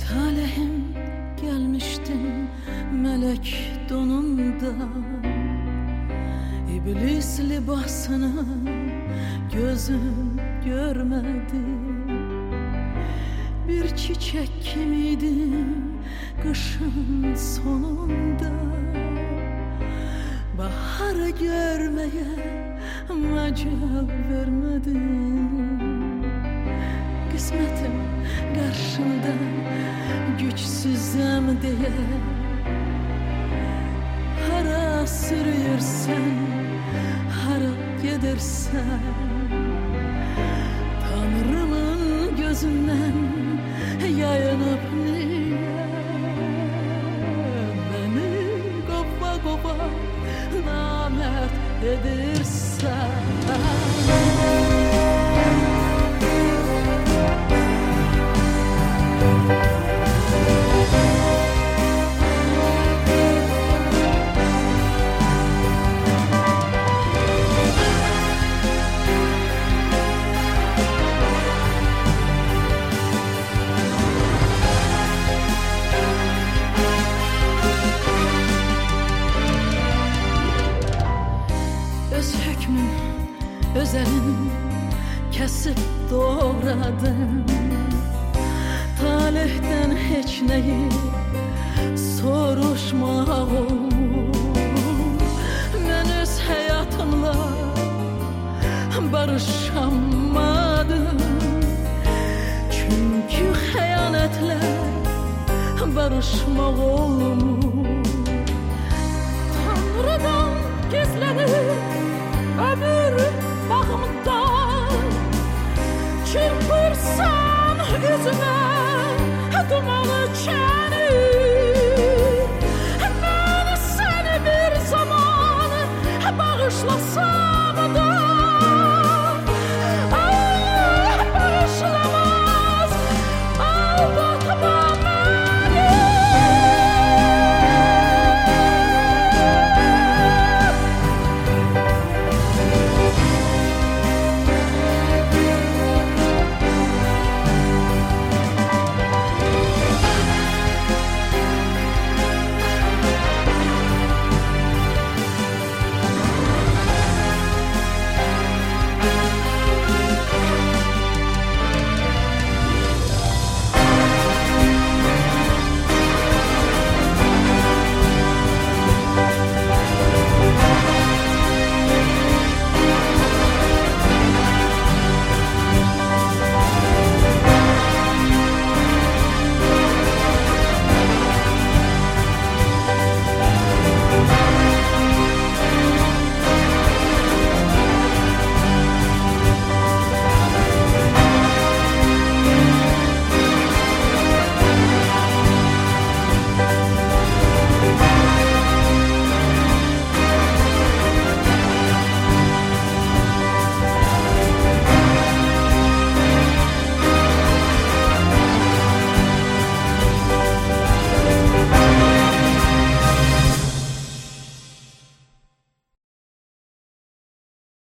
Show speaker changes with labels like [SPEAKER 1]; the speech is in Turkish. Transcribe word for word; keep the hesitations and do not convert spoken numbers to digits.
[SPEAKER 1] Talihim gelmiştim melek donunda, İblis libasını gözüm görmedi. Bir çiçek kimiydim kışın sonunda, baharı görmeye mecal vermedin. Kısmetim karşımda güçsüzüm diye hara sürüyorsan, hara gidersen, Tanrımın gözünden yayınıp niye beni kova kova namert edirsen? Özelin kesip doğradım, talihten hiç neyi soruşmağım. Ben öz hayatımla barışamadım, çünkü hayanetle barışmak olmuş. Tanrı'dan gizlenip ömür bağımda çırpırsa